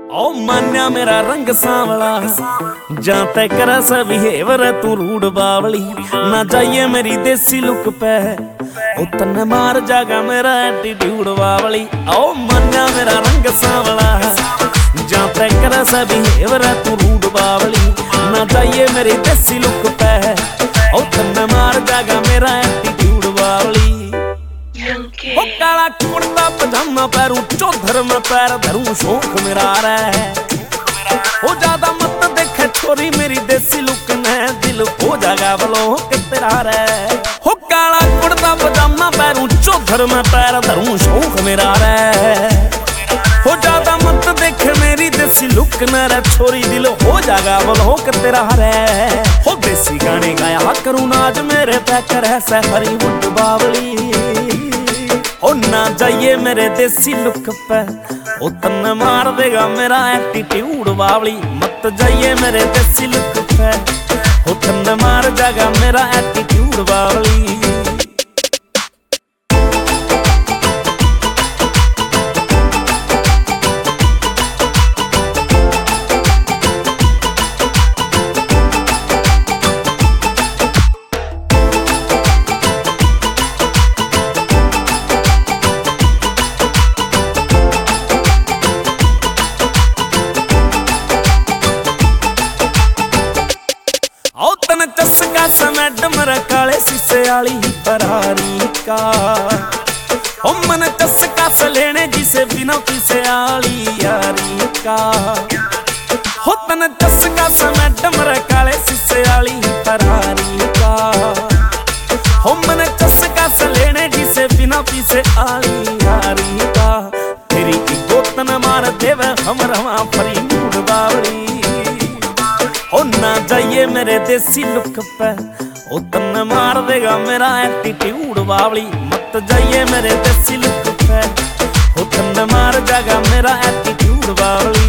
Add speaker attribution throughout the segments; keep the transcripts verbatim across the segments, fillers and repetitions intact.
Speaker 1: ओ मान्या मेरा रंग सांवला जा तै करा सा बिहेवर तू रूड बावली ना जाइए मेरी देसी लुक पे ओ तन्ने मार जागा मेरा एटीट्यूड बावली। ओ मान्या मेरा रंग सांवला जा तै करा सा बिहेवर तू रूड बावली ना जाइए मेरी देसी लुक पे ओ तन्ने मार जागा मेरा एटीट्यूड बावली। ओ काला कुर्ता पजामा पैरू चौधर में पैर धरूं शौक मेरा रे हो ज्यादा मत देखे छोरी मेरी देसी लुक ने दिल हो जागा बलो के तेरा रे हो काला कुर्ता पजामा पैरू चौधर में पैर धरूं शौक मेरा रे हो ज्यादा मत देखे मेरी देसी लुक ने रे छोरी दिल हो जागा बलो के तेरा रे हो देसी गाने गाया करूं नाज मेरे पैकर है सहरी वुड बावली। ओ ना जाइए मेरे देसी लुक पे ओ तन्ने मार देगा मेरा एटीट्यूड बावली मत जाइए मेरे देसी लुक पे ओ तन्ने मार जागा मेरा एटीट्यूड बावली। चस्का मैडम काले शीशे वाली फरारी का ओ मन चस्का से लेने जिसे बिना किसे वाली यारी का हो तन चस्का से मैडम काले शीशे वाली फरारी का हो मन चस्का से लेने जिसे बिना किसे वाली यारी का तेरी गोतन मार देवे हम रवा फरी मूड बावली। ओ ना जाइए मेरे देसी लुक पे ओ तन्ने मार देगा मेरा एटीट्यूड बावली मत जाइए मेरे देसी लुक पे ओ तन्ने मार जागा मेरा एटीट्यूड बावली।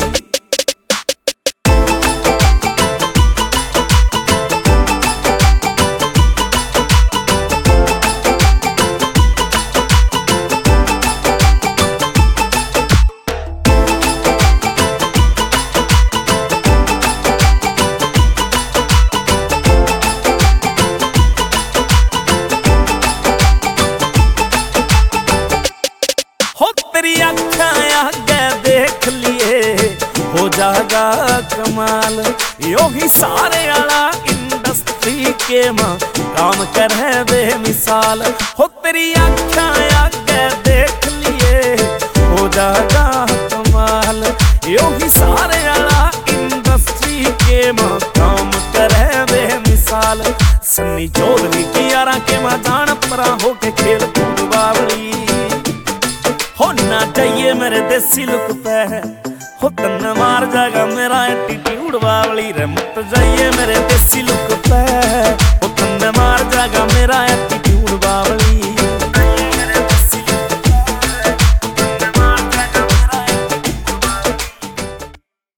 Speaker 1: तेरी आँखें आगे देख लिए हो जागा कमाल यो ही सारे आला इंडस्ट्री के माँ काम कर है बेमिसाल हो तेरी आँखें आगे देख लिए हो जागा कमाल यो ही सारे आला इंडस्ट्री के माँ काम कर है बेमिसाल। सन्नी चौधरी की यारा के माँ जान परा हो के खेल कूद बावली हो ना जाइए मेरे देसी लुक पे हो तन्ने मार जागा मेरा एटीट्यूड बावली रे मत जाइए मेरे देसी लुक पे।